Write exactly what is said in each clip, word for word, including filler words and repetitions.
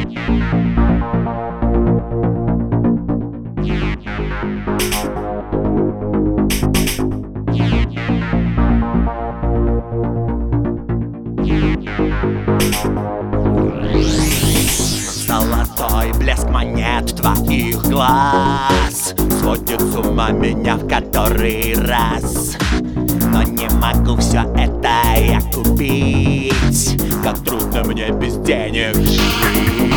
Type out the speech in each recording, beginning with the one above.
Золотой блеск монет твоих глаз сводит с ума меня в который раз. Но не могу все это я купить. Как трудно мне без денег жить.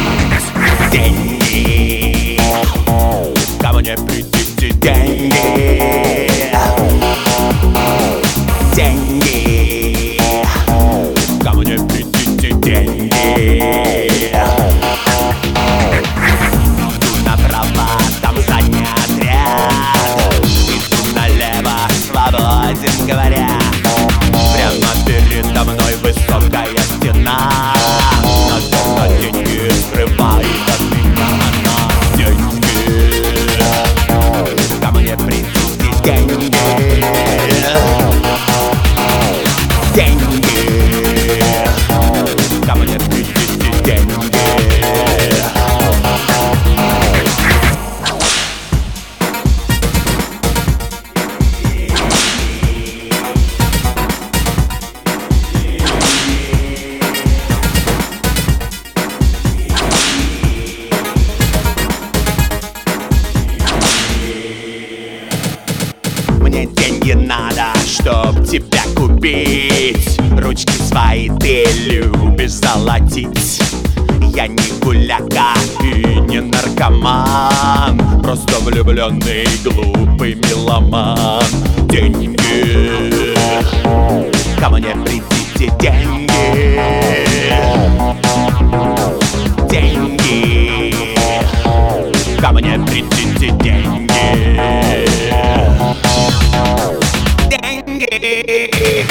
Деньги, ко мне придите, деньги. Деньги, ко мне придите, деньги. Иду направо, там задний отряд. Иду налево, свободен говоря. Прямо передо мной высокая стена. Но деньги скрывает от меня она. Деньги, ко мне придите, деньги. Деньги, ко мне придите, деньги. Мне деньги надо, чтоб тебя купить. Ручки свои ты любишь золотить. Я не гуляка и не наркоман, просто влюбленный глупый меломан. Деньги, ко мне придите, деньги. Деньги, ко мне придите, деньги. Деньги,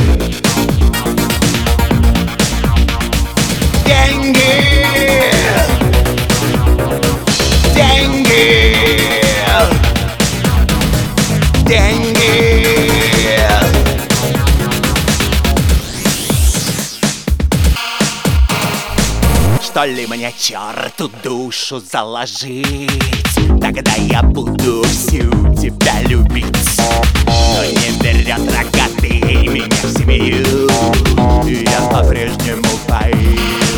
деньги, деньги, деньги. Что ли мне черту душу заложить? Тогда я буду всю тебя любить. Но не берет рогатый меня в семью. Я по-прежнему поим.